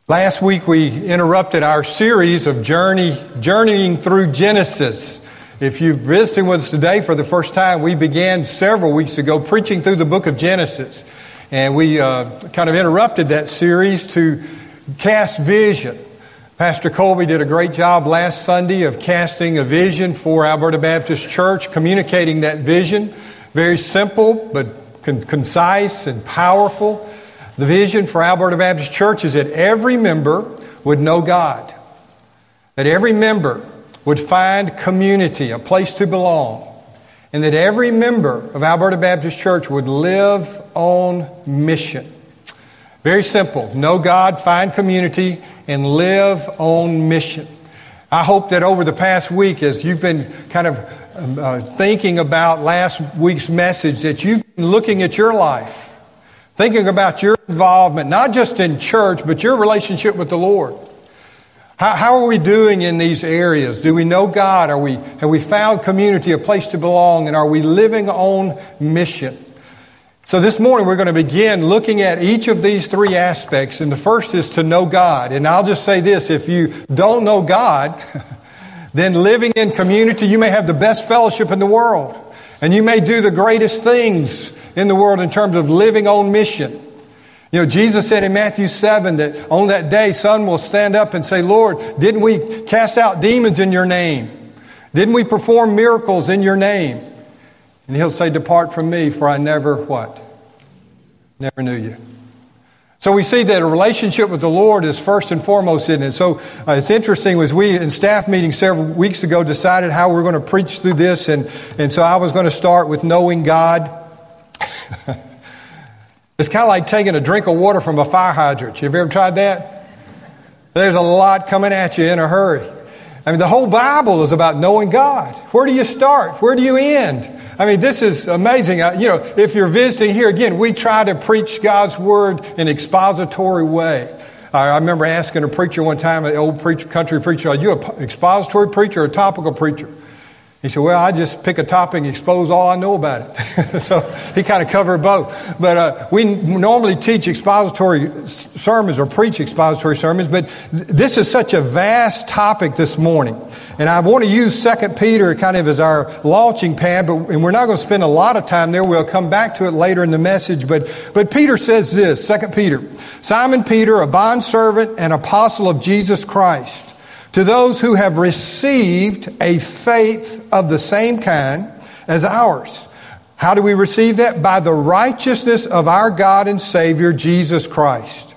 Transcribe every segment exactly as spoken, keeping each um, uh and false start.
Last week we interrupted our series of journey, journeying through Genesis. If you're visiting with us today for the first time, we began several weeks ago preaching through the book of Genesis. And we uh, kind of interrupted that series to cast vision. Pastor Colby did a great job last Sunday of casting a vision for Alberta Baptist Church, communicating that vision. Very simple, but con- concise and powerful. The vision for Alberta Baptist Church is that every member would know God. That every member would find community, a place to belong. And that every member of Alberta Baptist Church would live on mission. Very simple. Know God, find community, and live on mission. I hope that over the past week, as you've been kind of uh, thinking about last week's message, that you've been looking at your life. Thinking about your involvement, not just in church, but your relationship with the Lord. How, how are we doing in these areas? Do we know God? Are we, have we found community, a place to belong? And are we living on mission? So this morning we're going to begin looking at each of these three aspects. And the first is to know God. And I'll just say this, if you don't know God, then living in community, you may have the best fellowship in the world. And you may do the greatest things in the world in terms of living on mission. You know, Jesus said in Matthew seven that on that day, some will stand up and say, Lord, didn't we cast out demons in your name? Didn't we perform miracles in your name? And he'll say, depart from me, for I never, what? Never knew you. So we see that a relationship with the Lord is first and foremost in it. So uh, it's interesting, as we in staff meeting several weeks ago decided how we're going to preach through this. And, and so I was going to start with knowing God. It's kind of like taking a drink of water from a fire hydrant. Have you ever tried that? There's a lot coming at you in a hurry. I mean, the whole Bible is about knowing God. Where do you start? Where do you end? I mean, this is amazing. You know, if you're visiting here, again, we try to preach God's Word in an expository way. I remember asking a preacher one time, an old preacher, country preacher, are you an expository preacher or a topical preacher? He said, well, I just pick a topic and expose all I know about it. So he kind of covered both. But uh, we normally teach expository sermons or preach expository sermons, but th- this is such a vast topic this morning. And I want to use Second Peter kind of as our launching pad, but and we're not going to spend a lot of time there. We'll come back to it later in the message. But, but Peter says this, Second Peter, Simon Peter, a bondservant and apostle of Jesus Christ, to those who have received a faith of the same kind as ours. How do we receive that? By the righteousness of our God and Savior, Jesus Christ.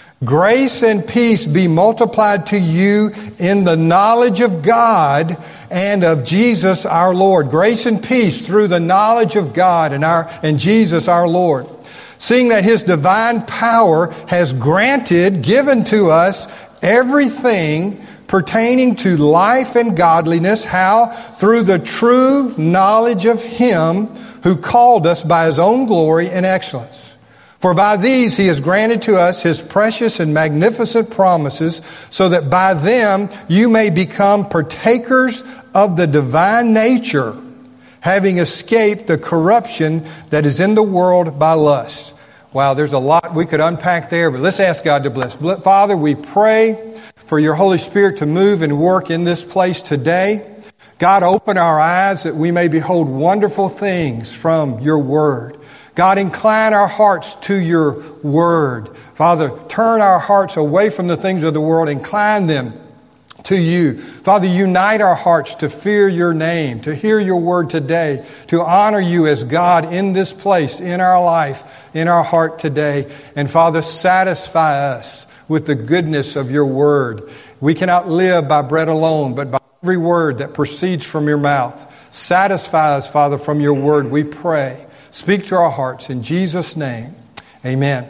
Grace and peace be multiplied to you in the knowledge of God and of Jesus our Lord. Grace and peace through the knowledge of God and our and Jesus our Lord. Seeing that His divine power has granted, given to us everything pertaining to life and godliness. How? Through the true knowledge of Him who called us by His own glory and excellence. For by these He has granted to us His precious and magnificent promises, so that by them you may become partakers of the divine nature, having escaped the corruption that is in the world by lust. Wow, there's a lot we could unpack there, but let's ask God to bless. Father, we pray for your Holy Spirit to move and work in this place today. God, open our eyes that we may behold wonderful things from your word. God, incline our hearts to your word. Father, turn our hearts away from the things of the world, incline them to you. Father, unite our hearts to fear your name, to hear your word today, to honor you as God in this place, in our life, in our heart today. And Father, satisfy us with the goodness of your word. We cannot live by bread alone, but by every word that proceeds from your mouth. Satisfy us, Father, from your word, we pray. Speak to our hearts in Jesus' name. Amen.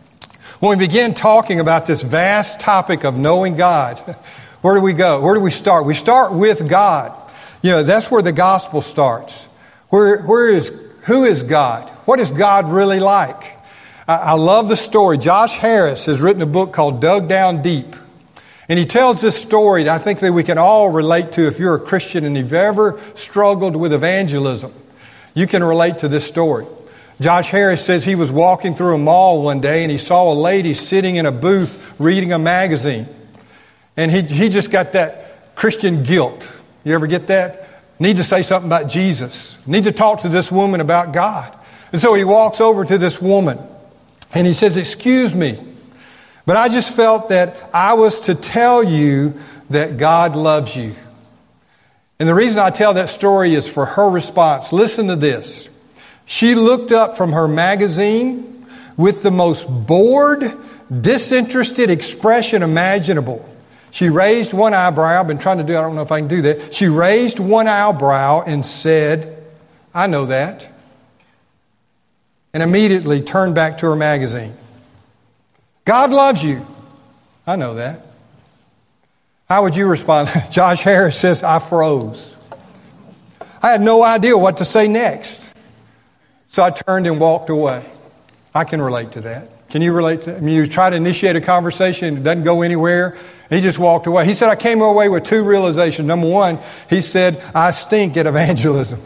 When we begin talking about this vast topic of knowing God, where do we go? Where do we start? We start with God. You know, that's where the gospel starts. Where, where is, who is God? What is God really like? I love the story. Josh Harris has written a book called Dug Down Deep. And he tells this story that I think that we can all relate to if you're a Christian and you've ever struggled with evangelism. You can relate to this story. Josh Harris says he was walking through a mall one day and he saw a lady sitting in a booth reading a magazine. And he, he just got that Christian guilt. You ever get that? Need to say something about Jesus. Need to talk to this woman about God. And so he walks over to this woman and he says, "Excuse me, but I just felt that I was to tell you that God loves you." And the reason I tell that story is for her response. Listen to this. She looked up from her magazine with the most bored, disinterested expression imaginable. She raised one eyebrow. I've been trying to do, I don't know if I can do that. She raised one eyebrow and said, "I know that." And immediately turned back to her magazine. "God loves you." "I know that." How would you respond? Josh Harris says, "I froze. I had no idea what to say next. So I turned and walked away." I can relate to that. Can you relate to that? I mean, you try to initiate a conversation, it doesn't go anywhere. He just walked away. He said, "I came away with two realizations." Number one, he said, "I stink at evangelism."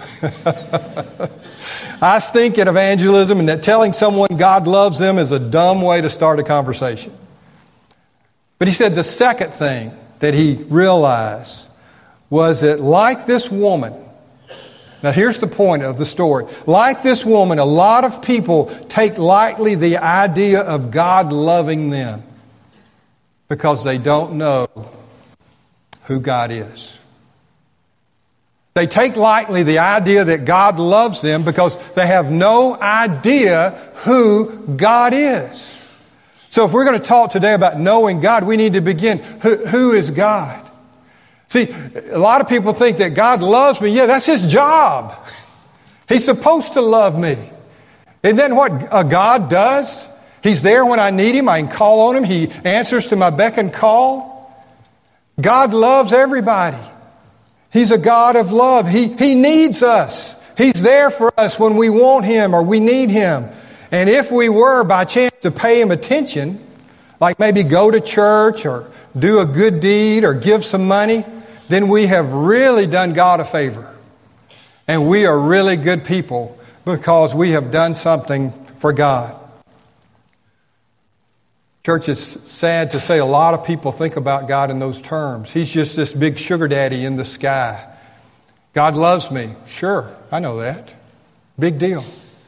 I stink at evangelism, and that telling someone God loves them is a dumb way to start a conversation. But he said the second thing that he realized was that, like this woman, now here's the point of the story. Like this woman, a lot of people take lightly the idea of God loving them because they don't know who God is. They take lightly the idea that God loves them because they have no idea who God is. So if we're going to talk today about knowing God, we need to begin, who, who is God? See, a lot of people think that God loves me. Yeah, that's His job. He's supposed to love me. Isn't that what a God does? He's there when I need Him. I can call on Him. He answers to my beck and call. God loves everybody. He's a God of love. He, he needs us. He's there for us when we want Him or we need Him. And if we were by chance to pay Him attention, like maybe go to church or do a good deed or give some money, then we have really done God a favor. And we are really good people because we have done something for God. Church, it's sad to say a lot of people think about God in those terms. He's just this big sugar daddy in the sky. God loves me. Sure, I know that. Big deal.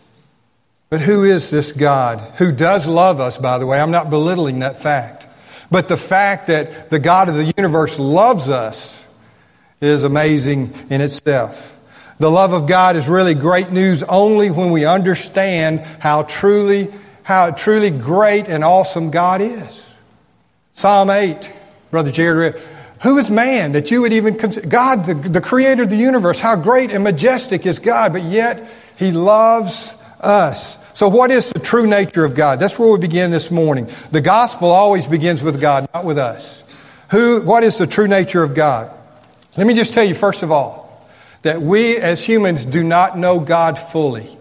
But who is this God who does love us, by the way? I'm not belittling that fact. But the fact that the God of the universe loves us is amazing in itself. The love of God is really great news only when we understand how truly, how truly great and awesome God is. Psalm eight, Brother Jared read, "Who is man that you would even consider?" God, the, the creator of the universe, how great and majestic is God, but yet He loves us. So what is the true nature of God? That's where we begin this morning. The gospel always begins with God, not with us. Who? What is the true nature of God? Let me just tell you, first of all, that we as humans do not know God fully.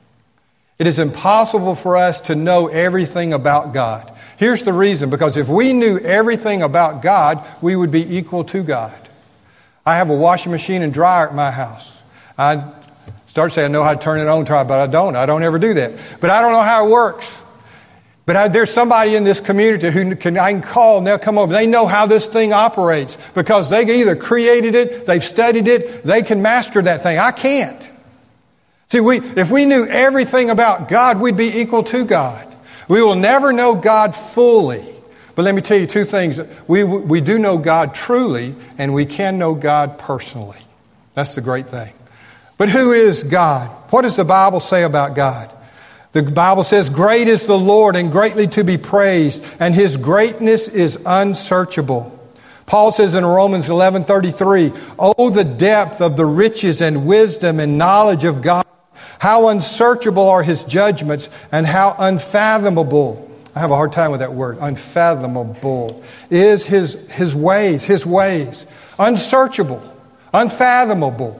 It is impossible for us to know everything about God. Here's the reason, because if we knew everything about God, we would be equal to God. I have a washing machine and dryer at my house. I start saying I know how to turn it on, try, but I don't. I don't ever do that. But I don't know how it works. But I, there's somebody in this community who can, I can call and they'll come over. They know how this thing operates because they either created it, they've studied it, they can master that thing. I can't. See, we, if we knew everything about God, we'd be equal to God. We will never know God fully. But let me tell you two things. We, we do know God truly, and we can know God personally. That's the great thing. But who is God? What does the Bible say about God? The Bible says, "Great is the Lord and greatly to be praised, and His greatness is unsearchable." Paul says in Romans eleven thirty-three, "Oh, the depth of the riches and wisdom and knowledge of God. How unsearchable are His judgments and how unfathomable." I have a hard time with that word. Unfathomable is His, His ways, His ways. Unsearchable, unfathomable.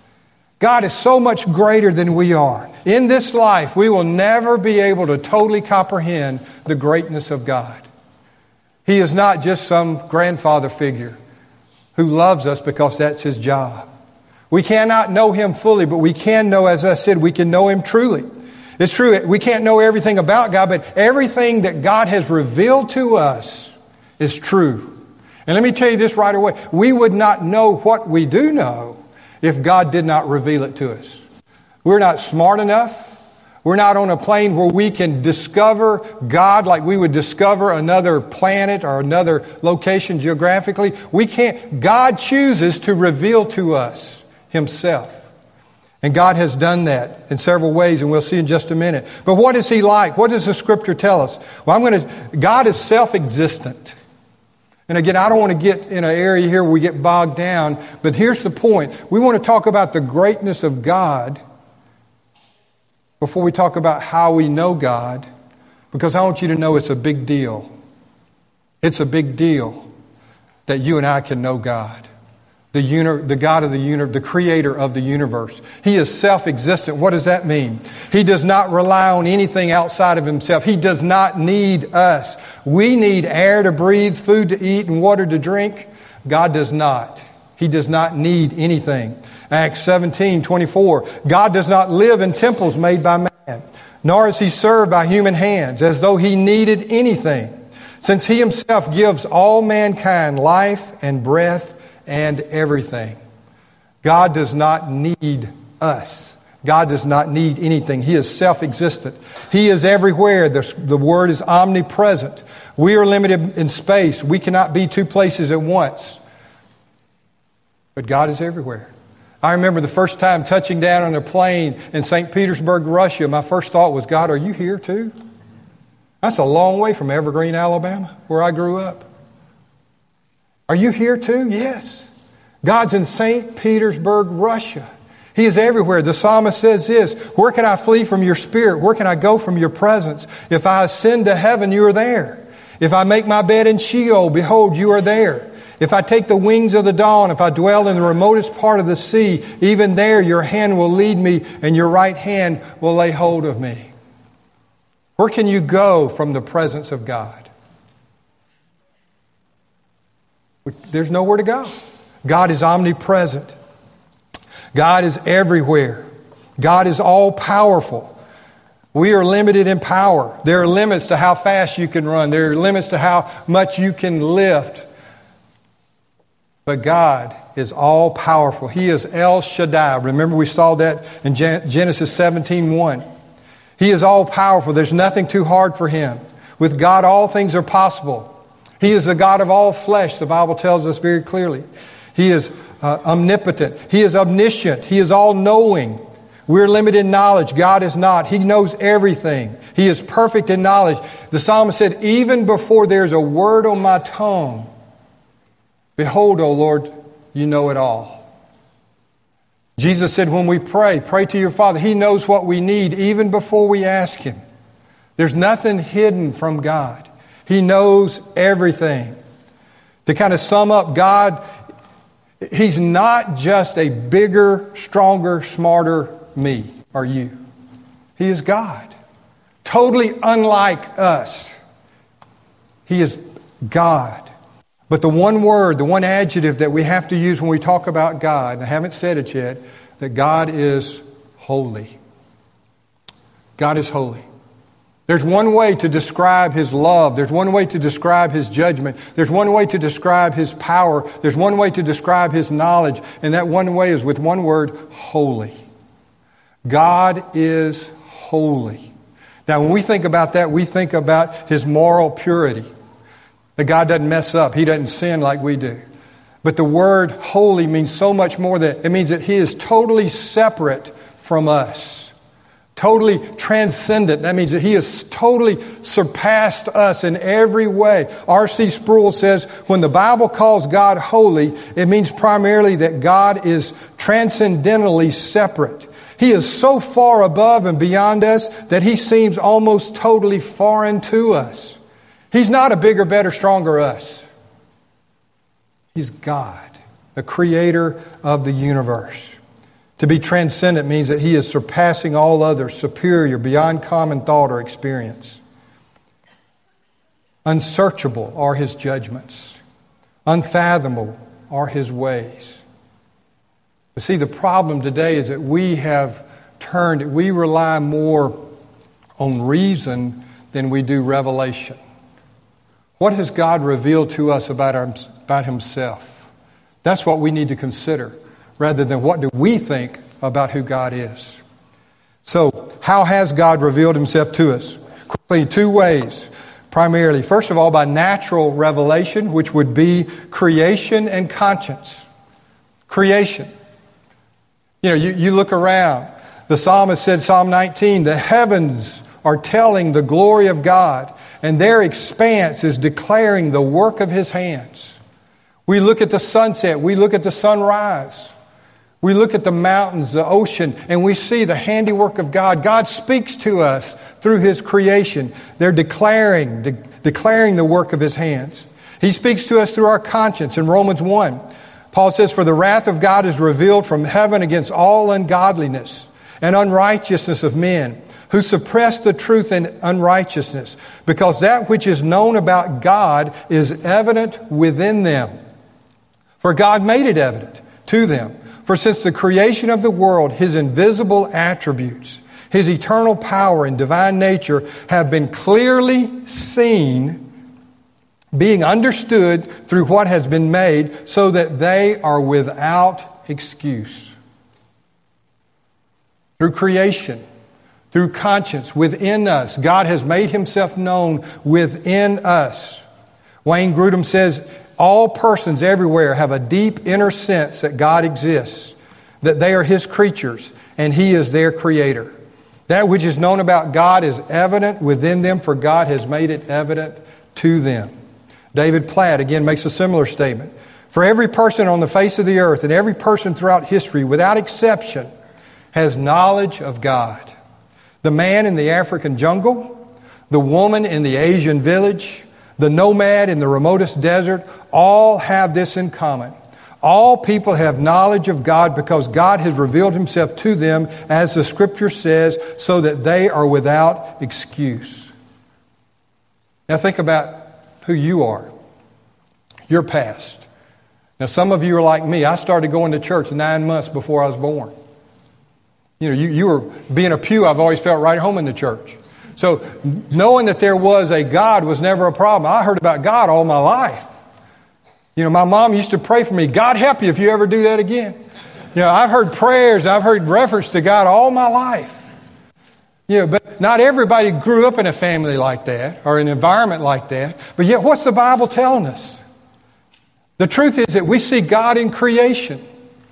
God is so much greater than we are. In this life, we will never be able to totally comprehend the greatness of God. He is not just some grandfather figure who loves us because that's His job. We cannot know Him fully, but we can know, as I said, we can know Him truly. It's true, we can't know everything about God, but everything that God has revealed to us is true. And let me tell you this right away. We would not know what we do know if God did not reveal it to us. We're not smart enough. We're not on a plane where we can discover God like we would discover another planet or another location geographically. We can't. God chooses to reveal to us Himself. And God has done that in several ways, and we'll see in just a minute. But what is He like? What does the Scripture tell us? Well, I'm going to. God is self-existent. And again, I don't want to get in an area here where we get bogged down, but here's the point. We want to talk about the greatness of God before we talk about how we know God, because I want you to know it's a big deal. It's a big deal that you and I can know God. The, uni- the God of the universe, the creator of the universe. He is self-existent. What does that mean? He does not rely on anything outside of Himself. He does not need us. We need air to breathe, food to eat, and water to drink. God does not. He does not need anything. Acts seventeen twenty-four. God does not live in temples made by man, nor is He served by human hands, as though He needed anything, since He Himself gives all mankind life and breath and everything. God does not need us. God does not need anything. He is self-existent. He is everywhere. The, the word is omnipresent. We are limited in space. We cannot be two places at once. But God is everywhere. I remember the first time touching down on a plane in Saint Petersburg, Russia. My first thought was, God, are you here too? That's a long way from Evergreen, Alabama, where I grew up. Are you here too? Yes. God's in Saint Petersburg, Russia. He is everywhere. The psalmist says this, where can I flee from your spirit? Where can I go from your presence? If I ascend to heaven, you are there. If I make my bed in Sheol, behold, you are there. If I take the wings of the dawn, if I dwell in the remotest part of the sea, even there your hand will lead me and your right hand will lay hold of me. Where can you go from the presence of God? There's nowhere to go. God is omnipresent. God is everywhere. God is all-powerful. We are limited in power. There are limits to how fast you can run. There are limits to how much you can lift. But God is all-powerful. He is El Shaddai. Remember we saw that in Genesis seventeen one. He is all-powerful. There's nothing too hard for Him. With God, all things are possible. He is the God of all flesh, the Bible tells us very clearly. He is uh, omnipotent. He is omniscient. He is all-knowing. We're limited in knowledge. God is not. He knows everything. He is perfect in knowledge. The psalmist said, even before there's a word on my tongue, behold, O Lord, you know it all. Jesus said, when we pray, pray to your Father. He knows what we need even before we ask Him. There's nothing hidden from God. He knows everything. To kind of sum up, God, He's not just a bigger, stronger, smarter me or you. He is God. Totally unlike us. He is God. But the one word, the one adjective that we have to use when we talk about God, and I haven't said it yet, that God is holy. God is holy. There's one way to describe His love. There's one way to describe His judgment. There's one way to describe His power. There's one way to describe His knowledge. And that one way is with one word, holy. God is holy. Now, when we think about that, we think about His moral purity. That God doesn't mess up. He doesn't sin like we do. But the word holy means so much more than it means that He is totally separate from us. Totally transcendent. That means that He has totally surpassed us in every way. R C Sproul says, when the Bible calls God holy, it means primarily that God is transcendentally separate. He is so far above and beyond us that He seems almost totally foreign to us. He's not a bigger, better, stronger us. He's God, the creator of the universe. To be transcendent means that He is surpassing all others, superior, beyond common thought or experience. Unsearchable are His judgments. Unfathomable are His ways. But see, the problem today is that we have turned, we rely more on reason than we do revelation. What has God revealed to us about, our, about himself? That's what we need to consider, rather than what do we think about who God is. So, how has God revealed himself to us? Quickly, two ways. Primarily, first of all, by natural revelation, which would be creation and conscience. Creation. You know, you, you look around. The psalmist said, Psalm nineteen, the heavens are telling the glory of God, and their expanse is declaring the work of his hands. We look at the sunset, we look at the sunrise, we look at the mountains, the ocean, and we see the handiwork of God. God speaks to us through his creation. They're declaring, de- declaring the work of his hands. He speaks to us through our conscience. In Romans one, Paul says, for the wrath of God is revealed from heaven against all ungodliness and unrighteousness of men, who suppress the truth in unrighteousness, because that which is known about God is evident within them. For God made it evident to them. For since the creation of the world, his invisible attributes, his eternal power and divine nature have been clearly seen, being understood through what has been made, so that they are without excuse. Through creation, through conscience, within us, God has made himself known within us. Wayne Grudem says, all persons everywhere have a deep inner sense that God exists, that they are his creatures, and he is their creator. That which is known about God is evident within them, for God has made it evident to them. David Platt, again, makes a similar statement. For every person on the face of the earth and every person throughout history, without exception, has knowledge of God. The man in the African jungle, the woman in the Asian village, the nomad in the remotest desert, all have this in common. All people have knowledge of God because God has revealed himself to them, as the scripture says, so that they are without excuse. Now think about who you are, your past. Now some of you are like me. I started going to church nine months before I was born. You know, you, you were being a pew, I've always felt right home in the church. So knowing that there was a God was never a problem. I heard about God all my life. You know, my mom used to pray for me, God help you if you ever do that again. You know, I've heard prayers, I've heard reference to God all my life. You know, but not everybody grew up in a family like that or an environment like that. But yet, what's the Bible telling us? The truth is that we see God in creation.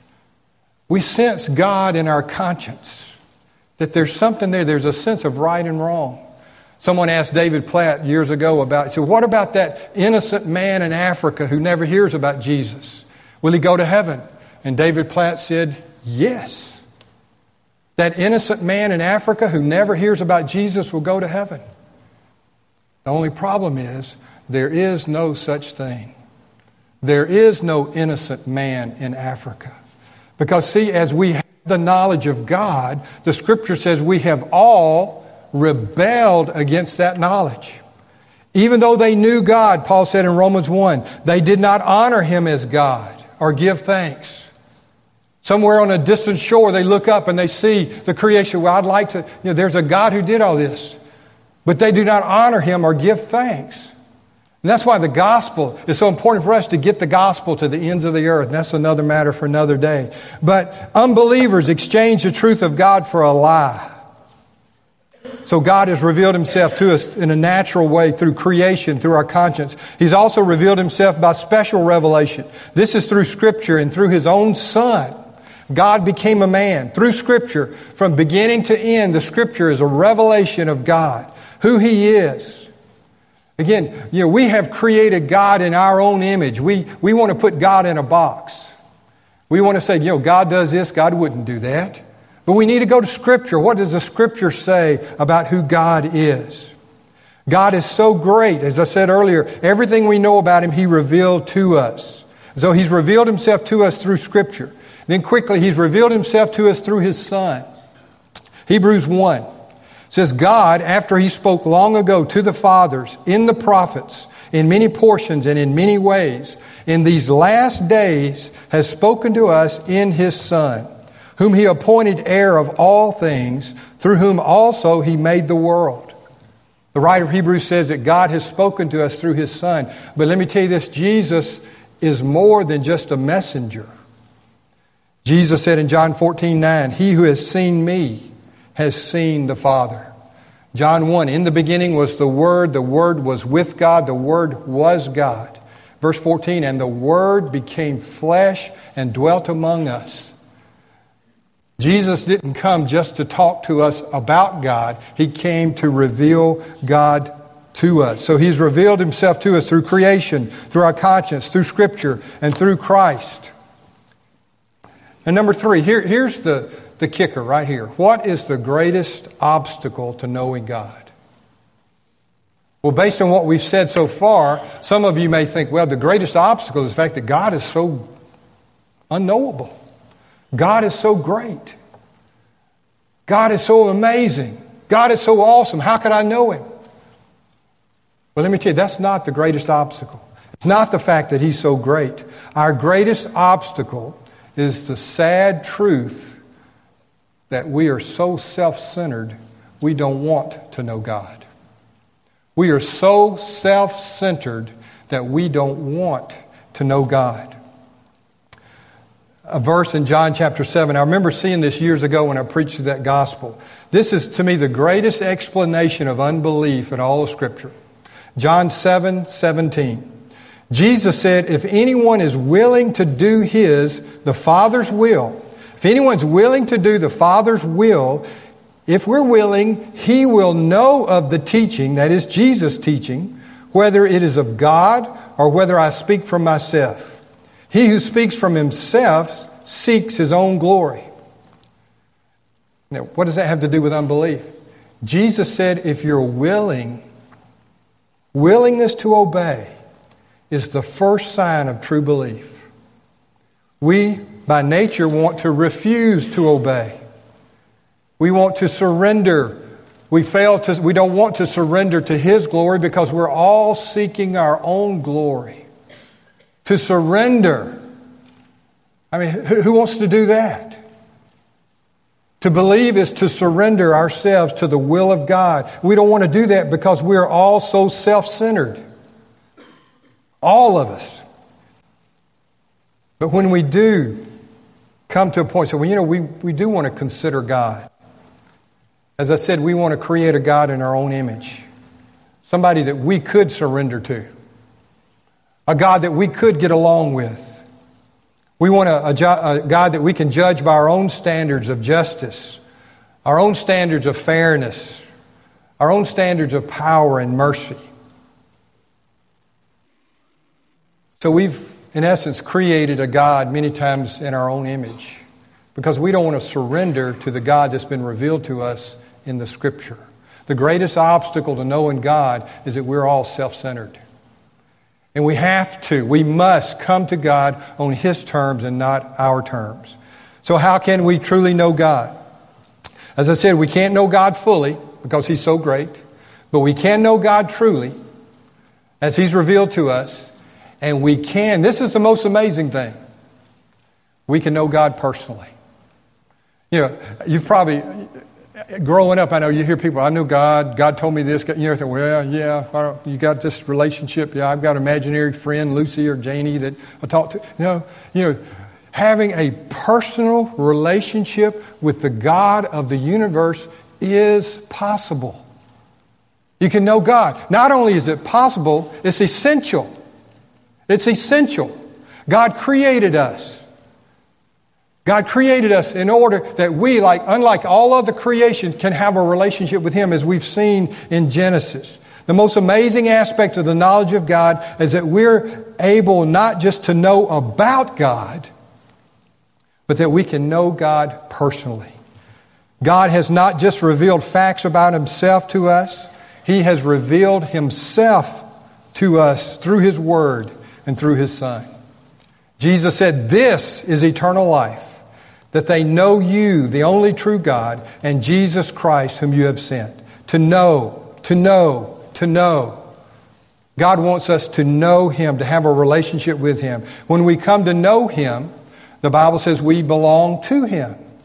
We sense God in our conscience, that there's something there. There's a sense of right and wrong. Someone asked David Platt years ago about, he said, what about that innocent man in Africa who never hears about Jesus? Will he go to heaven? And David Platt said, yes. That innocent man in Africa who never hears about Jesus will go to heaven. The only problem is there is no such thing. There is no innocent man in Africa. Because see, as we have the knowledge of God, the scripture says we have all rebelled against that knowledge. Even though they knew God, Paul said in Romans one, they did not honor him as God or give thanks. Somewhere on a distant shore, they look up and they see the creation. Well, I'd like to, you know, there's a God who did all this. But they do not honor him or give thanks. And that's why the gospel is so important for us to get the gospel to the ends of the earth. And that's another matter for another day. But unbelievers exchange the truth of God for a lie. So God has revealed himself to us in a natural way through creation, through our conscience. He's also revealed himself by special revelation. This is through Scripture and through his own Son. God became a man. Through Scripture, from beginning to end, the Scripture is a revelation of God, who he is. Again, you know, we have created God in our own image. We, we want to put God in a box. We want to say, you know, God does this, God wouldn't do that. But we need to go to Scripture. What does the Scripture say about who God is? God is so great. As I said earlier, everything we know about him, he revealed to us. So he's revealed himself to us through Scripture. Then quickly, he's revealed himself to us through his Son. Hebrews one. Says God, after he spoke long ago to the fathers in the prophets, in many portions and in many ways, in these last days has spoken to us in his Son, whom he appointed heir of all things, through whom also he made the world. The writer of Hebrews says that God has spoken to us through his Son. But let me tell you this, Jesus is more than just a messenger. Jesus said in John fourteen nine, he who has seen me has seen the Father. John one, in the beginning was the Word, the Word was with God, the Word was God. Verse fourteen, and the Word became flesh and dwelt among us. Jesus didn't come just to talk to us about God. He came to reveal God to us. So he's revealed himself to us through creation, through our conscience, through Scripture, and through Christ. And number three, here, here's the, the kicker right here. What is the greatest obstacle to knowing God? Well, based on what we've said so far, some of you may think, well, the greatest obstacle is the fact that God is so unknowable. God is so great. God is so amazing. God is so awesome. How could I know him? Well, let me tell you, that's not the greatest obstacle. It's not the fact that he's so great. Our greatest obstacle is the sad truth that we are so self-centered, we don't want to know God. We are so self-centered that we don't want to know God. A verse in John chapter seven, I remember seeing this years ago when I preached that gospel. This is to me the greatest explanation of unbelief in all of Scripture. John seven seventeen. Jesus said, if anyone is willing to do his, the Father's will, if anyone's willing to do the Father's will, if we're willing, he will know of the teaching, that is Jesus' teaching, whether it is of God or whether I speak from myself. He who speaks from himself seeks his own glory. Now, what does that have to do with unbelief? Jesus said, if you're willing, willingness to obey is the first sign of true belief. We, by nature, want to refuse to obey. We want to surrender. We fail to, we don't want to surrender to his glory because we're all seeking our own glory. To surrender. I mean, who, who wants to do that? To believe is to surrender ourselves to the will of God. We don't want to do that because we're all so self-centered. All of us. But when we do come to a point, so well, you know, we, we do want to consider God. As I said, we want to create a God in our own image. Somebody that we could surrender to. A God that we could get along with. We want a, a, a God that we can judge by our own standards of justice, our own standards of fairness, our own standards of power and mercy. So we've, in essence, created a God many times in our own image because we don't want to surrender to the God that's been revealed to us in the Scripture. The greatest obstacle to knowing God is that we're all self-centered. And we have to, we must come to God on his terms and not our terms. So how can we truly know God? As I said, we can't know God fully because he's so great. But we can know God truly as he's revealed to us. And we can, this is the most amazing thing, we can know God personally. You know, you've probably, growing up, I know you hear people, I know God, God told me this, you know, think, well, yeah, you got this relationship, yeah, I've got an imaginary friend, Lucy or Janie, that I talk to. No, you know, having a personal relationship with the God of the universe is possible. You can know God. Not only is it possible, it's essential. It's essential. God created us. God created us in order that we, like unlike all other creation, can have a relationship with him as we've seen in Genesis. The most amazing aspect of the knowledge of God is that we're able not just to know about God, but that we can know God personally. God has not just revealed facts about himself to us. He has revealed himself to us through his word and through his Son. Jesus said, this is eternal life, that they know you, the only true God, and Jesus Christ whom you have sent. To know, to know, to know. God wants us to know him, to have a relationship with him. When we come to know him, the Bible says we belong to him.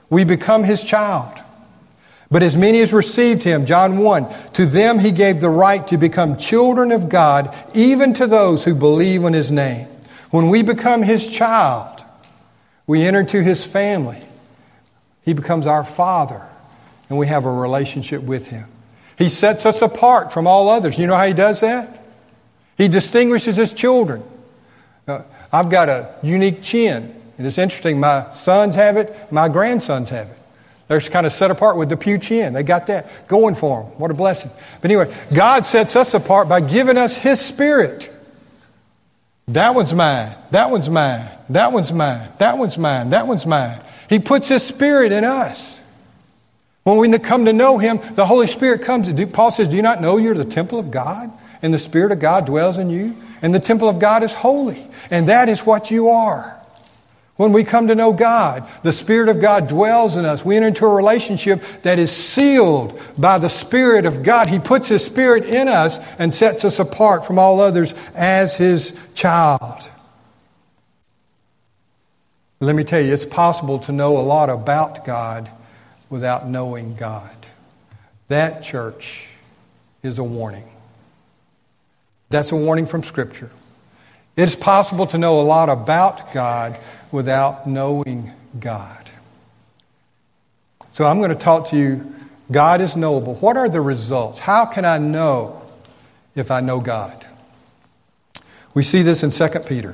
We become His child. But as many as received Him, John one, to them He gave the right to become children of God, even to those who believe in His name. When we become His child, we enter into His family. He becomes our Father, and we have a relationship with Him. He sets us apart from all others. You know how He does that? He distinguishes His children. Uh, I've got a unique chin. And it's interesting, my sons have it, my grandsons have it. They're kind of set apart with the pew chin. They got that going for them. What a blessing. But anyway, God sets us apart by giving us His Spirit. That one's mine. That one's mine. That one's mine. That one's mine. That one's mine. He puts His Spirit in us. When we come to know Him, the Holy Spirit comes. Paul says, do you not know you're the temple of God? And the Spirit of God dwells in you? And the temple of God is holy. And that is what you are. When we come to know God, the Spirit of God dwells in us. We enter into a relationship that is sealed by the Spirit of God. He puts His Spirit in us and sets us apart from all others as His child. Let me tell you, it's possible to know a lot about God without knowing God. That, church, is a warning. That's a warning from Scripture. It's possible to know a lot about God without knowing God. So I'm going to talk to you, God is knowable. What are the results? How can I know if I know God? We see this in Second Peter.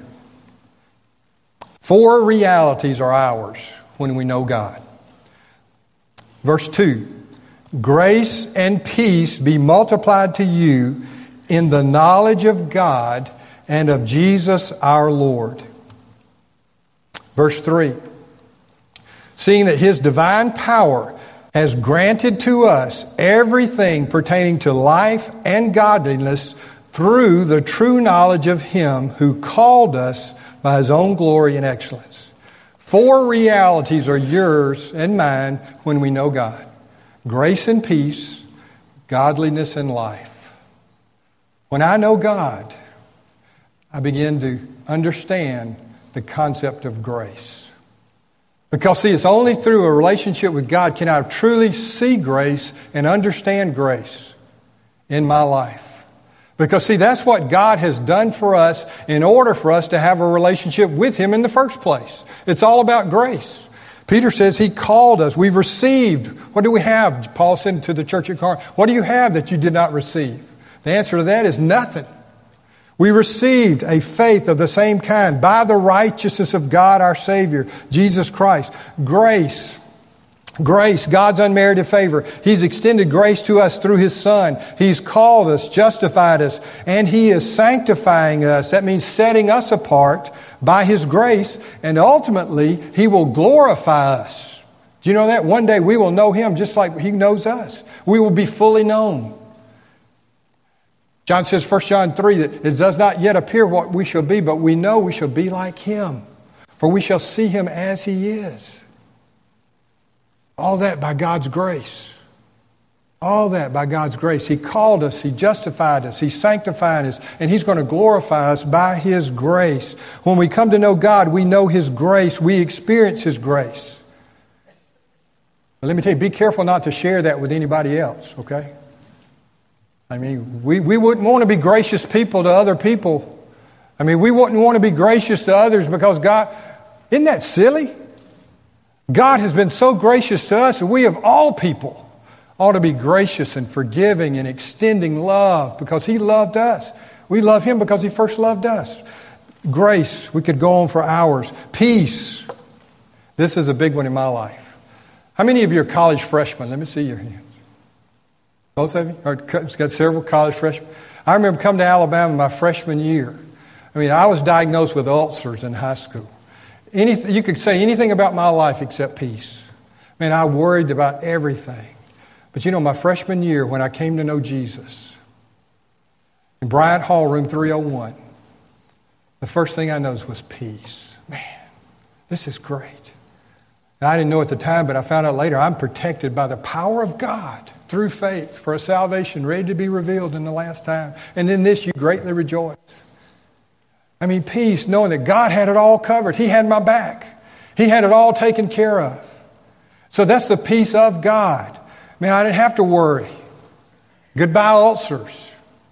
Four realities are ours when we know God. Verse two, grace and peace be multiplied to you in the knowledge of God and of Jesus our Lord. Verse three, seeing that His divine power has granted to us everything pertaining to life and godliness through the true knowledge of Him who called us by His own glory and excellence. Four realities are yours and mine when we know God. Grace and peace, godliness and life. When I know God, I begin to understand the concept of grace. Because, see, it's only through a relationship with God can I truly see grace and understand grace in my life. Because, see, that's what God has done for us in order for us to have a relationship with Him in the first place. It's all about grace. Peter says He called us. We've received. What do we have? Paul said to the church at Corinth, what do you have that you did not receive? The answer to that is nothing. We received a faith of the same kind by the righteousness of God our Savior, Jesus Christ. Grace. Grace, God's unmerited favor. He's extended grace to us through His Son. He's called us, justified us, and He is sanctifying us. That means setting us apart by His grace, and ultimately He will glorify us. Do you know that? One day we will know Him just like He knows us. We will be fully known. John says, First John three, that it does not yet appear what we shall be, but we know we shall be like Him, for we shall see Him as He is. All that by God's grace. All that by God's grace. He called us, He justified us, He sanctified us, and He's going to glorify us by His grace. When we come to know God, we know His grace. We experience His grace. But let me tell you, be careful not to share that with anybody else, okay? I mean, we, we wouldn't want to be gracious people to other people. I mean, we wouldn't want to be gracious to others because God, isn't that silly? God has been so gracious to us, and we of all people ought to be gracious and forgiving and extending love because He loved us. We love Him because He first loved us. Grace, we could go on for hours. Peace. This is a big one in my life. How many of you are college freshmen? Let me see your hands. Both of you? Or got several college freshmen? I remember coming to Alabama my freshman year. I mean, I was diagnosed with ulcers in high school. Anything, you could say anything about my life except peace. Man, I worried about everything. But you know, my freshman year when I came to know Jesus, in Bryant Hall, room three oh one, the first thing I noticed was peace. Man, this is great. And I didn't know at the time, but I found out later, I'm protected by the power of God through faith for a salvation ready to be revealed in the last time. And in this you greatly rejoice. I mean, peace, knowing that God had it all covered. He had my back. He had it all taken care of. So that's the peace of God. Man, I didn't have to worry. Goodbye ulcers.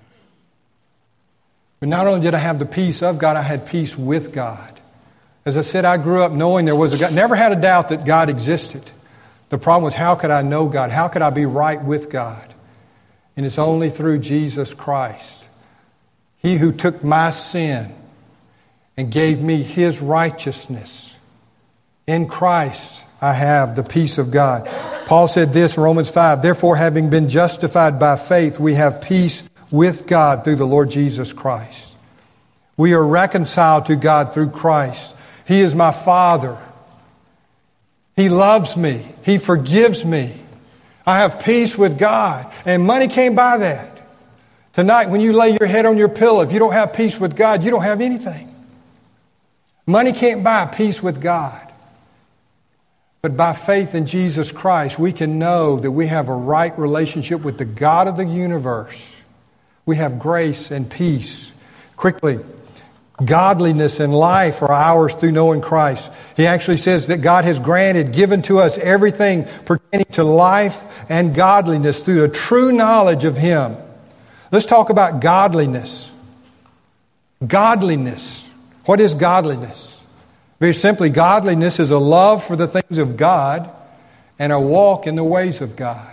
But not only did I have the peace of God, I had peace with God. As I said, I grew up knowing there was a God. Never had a doubt that God existed. The problem was, how could I know God? How could I be right with God? And it's only through Jesus Christ. He who took my sin and gave me His righteousness. In Christ, I have the peace of God. Paul said this in Romans five, therefore, having been justified by faith, we have peace with God through the Lord Jesus Christ. We are reconciled to God through Christ. He is my Father. He loves me. He forgives me. I have peace with God. And money can't buy that. Tonight, when you lay your head on your pillow, if you don't have peace with God, you don't have anything. Money can't buy peace with God. But by faith in Jesus Christ, we can know that we have a right relationship with the God of the universe. We have grace and peace. Quickly, godliness and life are ours through knowing Christ. He actually says that God has granted, given to us everything pertaining to life and godliness through the true knowledge of Him. Let's talk about godliness. Godliness. What is godliness? Very simply, godliness is a love for the things of God and a walk in the ways of God.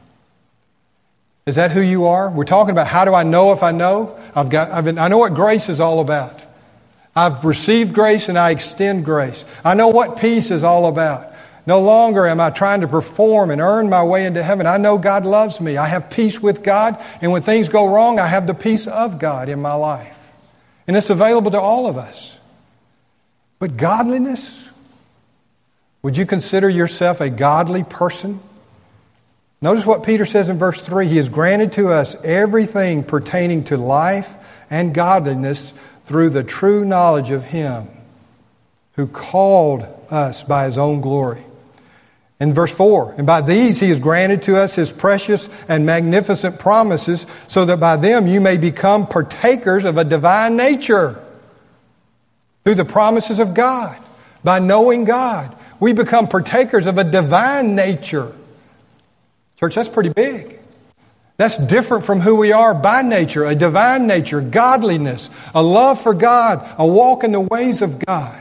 Is that who you are? We're talking about how do I know if I know? I've got, I've been, I know what grace is all about. I've received grace and I extend grace. I know what peace is all about. No longer am I trying to perform and earn my way into heaven. I know God loves me. I have peace with God. And when things go wrong, I have the peace of God in my life. And it's available to all of us. But godliness? Would you consider yourself a godly person? Notice what Peter says in verse three. He has granted to us everything pertaining to life and godliness through the true knowledge of Him who called us by His own glory. In verse four, and by these He has granted to us His precious and magnificent promises, so that by them you may become partakers of a divine nature. Through the promises of God, by knowing God, we become partakers of a divine nature. Church, that's pretty big. That's different from who we are by nature, a divine nature, godliness, a love for God, a walk in the ways of God.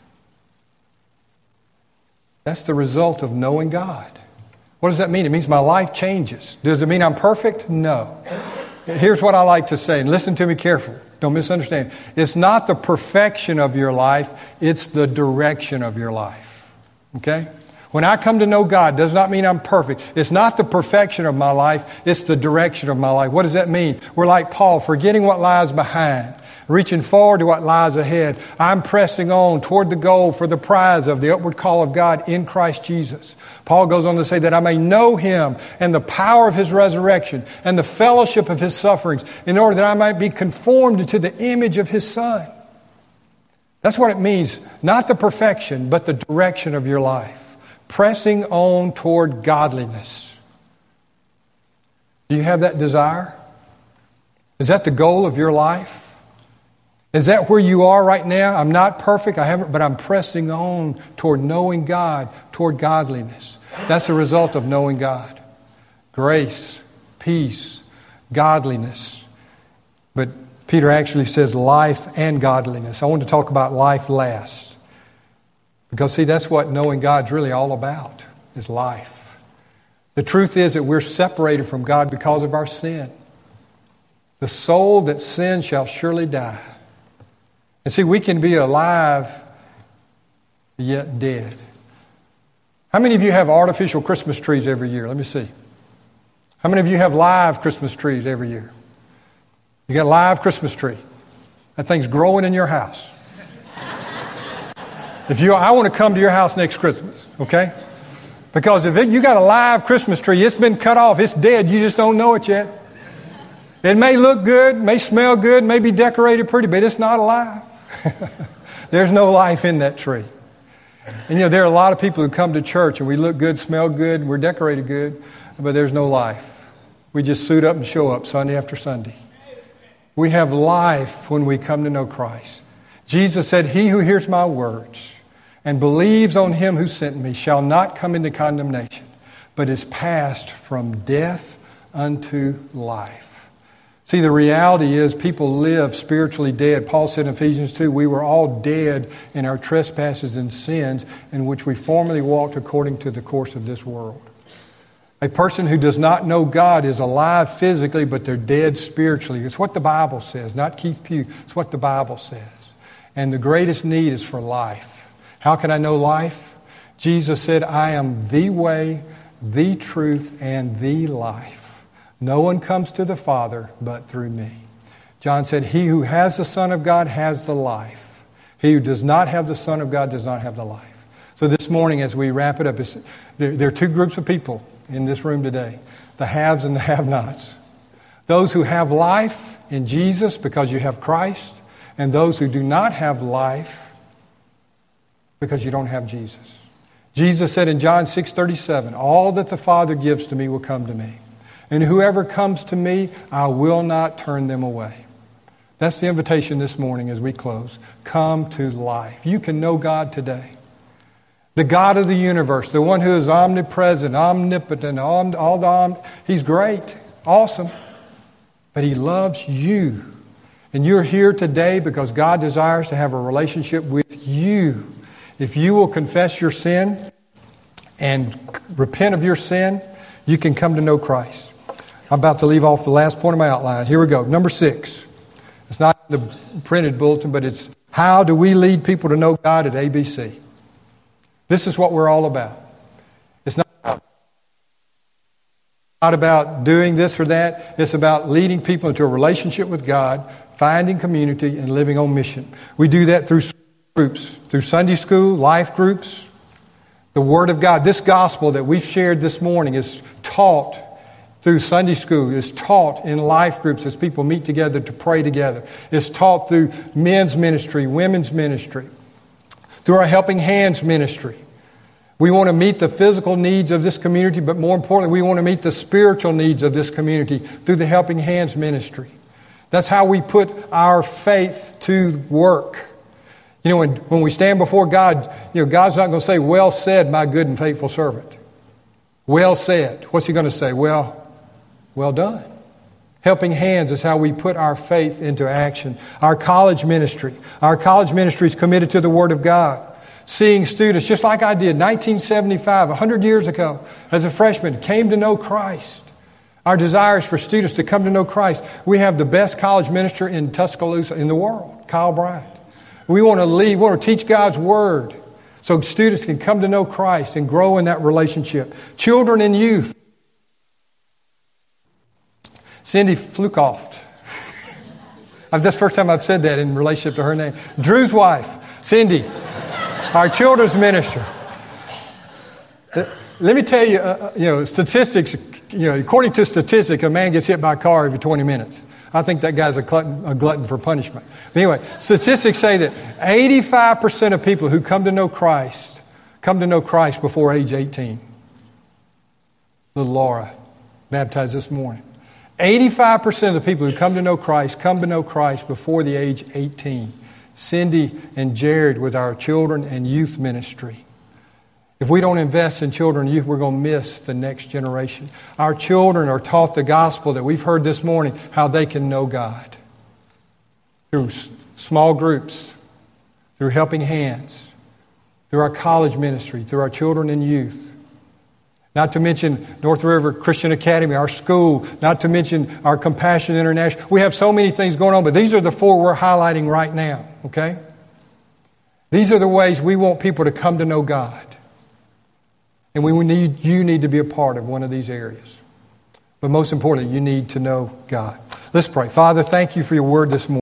That's the result of knowing God. What does that mean? It means my life changes. Does it mean I'm perfect? No. Here's what I like to say, and listen to me carefully. Don't misunderstand. It's not the perfection of your life, it's the direction of your life. Okay? When I come to know God, does not mean I'm perfect. It's not the perfection of my life, it's the direction of my life. What does that mean? We're like Paul, forgetting what lies behind, reaching forward to what lies ahead. I'm pressing on toward the goal for the prize of the upward call of God in Christ Jesus. Paul goes on to say that I may know Him and the power of His resurrection and the fellowship of His sufferings, in order that I might be conformed to the image of His Son. That's what it means. Not the perfection, but the direction of your life. Pressing on toward godliness. Do you have that desire? Is that the goal of your life? Is that where you are right now? I'm not perfect, I haven't, but I'm pressing on toward knowing God, toward godliness. That's the result of knowing God. Grace, peace, godliness. But Peter actually says life and godliness. I want to talk about life last. Because, see, that's what knowing God's really all about, is life. The truth is that we're separated from God because of our sin. The soul that sins shall surely die. And see, we can be alive yet dead. How many of you have artificial Christmas trees every year? Let me see. How many of you have live Christmas trees every year? You got a live Christmas tree. That thing's growing in your house. If you, I want to come to your house next Christmas, okay? Because if it, you got a live Christmas tree, it's been cut off, it's dead, you just don't know it yet. It may look good, may smell good, may be decorated pretty, but it's not alive. There's no life in that tree. And you know, there are a lot of people who come to church and we look good, smell good, we're decorated good, but there's no life. We just suit up and show up Sunday after Sunday. We have life when we come to know Christ. Jesus said, "He who hears my words and believes on him who sent me shall not come into condemnation, but is passed from death unto life. See, the reality is people live spiritually dead. Paul said in Ephesians two, we were all dead in our trespasses and sins in which we formerly walked according to the course of this world. A person who does not know God is alive physically, but they're dead spiritually. It's what the Bible says, not Keith Pugh. It's what the Bible says. And the greatest need is for life. How can I know life? Jesus said, I am the way, the truth, and the life. No one comes to the Father but through me. John said, he who has the Son of God has the life. He who does not have the Son of God does not have the life. So this morning as we wrap it up, there, there are two groups of people in this room today. The haves and the have-nots. Those who have life in Jesus because you have Christ, and those who do not have life because you don't have Jesus. Jesus said in John six thirty-seven, all that the Father gives to me will come to me. And whoever comes to me, I will not turn them away. That's the invitation this morning as we close. Come to life. You can know God today. The God of the universe, the one who is omnipresent, omnipotent, all, all the om- He's great, awesome. But He loves you. And you're here today because God desires to have a relationship with you. If you will confess your sin and repent of your sin, you can come to know Christ. I'm about to leave off the last point of my outline. Here we go. Number six. It's not in the printed bulletin, but it's how do we lead people to know God at A B C? This is what we're all about. It's not about, not about doing this or that. It's about leading people into a relationship with God, finding community, and living on mission. We do that through groups, through Sunday school, life groups, the Word of God. This gospel that we've shared this morning is taught through Sunday school, is taught in life groups as people meet together to pray together. It's taught through men's ministry, women's ministry, through our Helping Hands ministry. We want to meet the physical needs of this community, but more importantly, we want to meet the spiritual needs of this community through the Helping Hands ministry. That's how we put our faith to work. You know, when, when we stand before God, you know, God's not going to say, well said, my good and faithful servant. Well said. What's He going to say? Well, well done. Helping Hands is how we put our faith into action. Our college ministry. Our college ministry is committed to the Word of God. Seeing students, just like I did, nineteen seventy-five, one hundred years ago, as a freshman, came to know Christ. Our desire is for students to come to know Christ. We have the best college minister in Tuscaloosa, in the world, Kyle Bryant. We want to lead, we want to teach God's Word so students can come to know Christ and grow in that relationship. Children and youth. Cindy Flukoft. That's the first time I've said that in relationship to her name. Drew's wife, Cindy, our children's minister. Let me tell you, uh, you know, statistics, you know, according to statistics, a man gets hit by a car every twenty minutes. I think that guy's a glutton, a glutton for punishment. But anyway, statistics say that eighty-five percent of people who come to know Christ come to know Christ before age eighteen. Little Laura, baptized this morning. eighty-five percent of the people who come to know Christ come to know Christ before the age eighteen. Cindy and Jared with our children and youth ministry. If we don't invest in children and youth, we're going to miss the next generation. Our children are taught the gospel that we've heard this morning, how they can know God. Through small groups, through Helping Hands, through our college ministry, through our children and youth. Not to mention North River Christian Academy, our school, not to mention our Compassion International. We have so many things going on, but these are the four we're highlighting right now, okay? These are the ways we want people to come to know God. And we need, you need to be a part of one of these areas. But most importantly, you need to know God. Let's pray. Father, thank you for your word this morning.